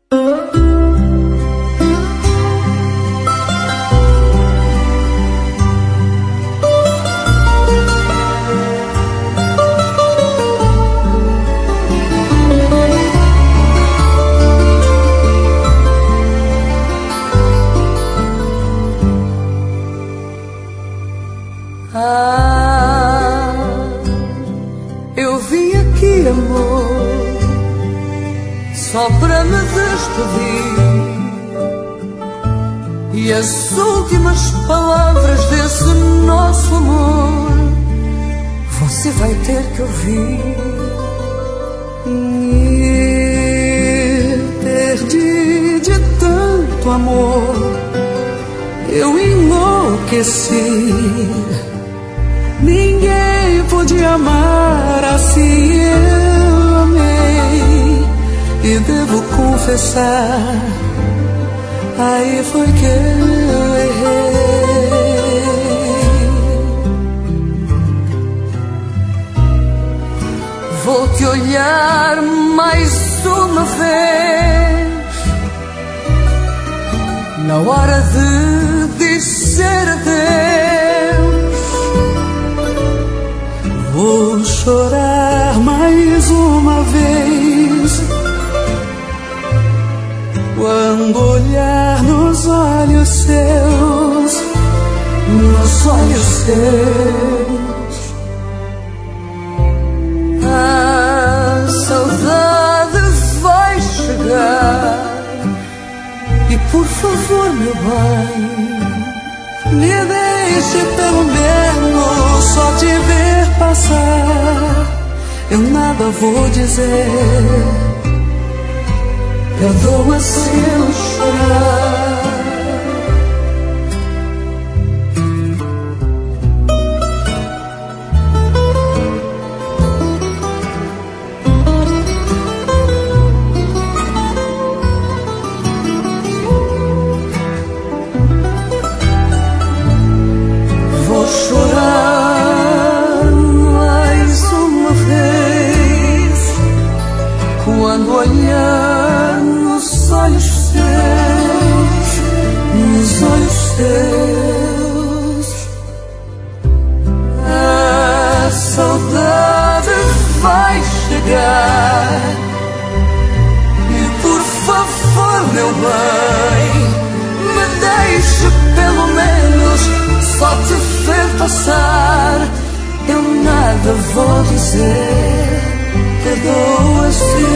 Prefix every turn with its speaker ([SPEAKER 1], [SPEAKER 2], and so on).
[SPEAKER 1] Eu vim aqui, amor, só para me despedir, e as últimas palavras desse nosso amor você vai ter que ouvir. E perdi de tanto amor, eu enlouqueci. Ninguém podia amar assim, eu amei. E devo confessar, aí foi que eu errei. Vou te olhar mais uma vez, na hora de dizer adeus. Vou chorar mais uma vez, quando olhar nos olhos seus, nos olhos seus. A saudade vai chegar, e por favor, meu bem, me deixe pelo menos só te ver passar. Eu nada vou dizer, perdoa se eu chorar. Vou chorar mais uma vez, quando olhar nos olhos seus, nos olhos seus. A saudade vai chegar, e por favor, meu bem, me deixe pelo menos só te ver passar. Eu nada vou dizer, perdoa se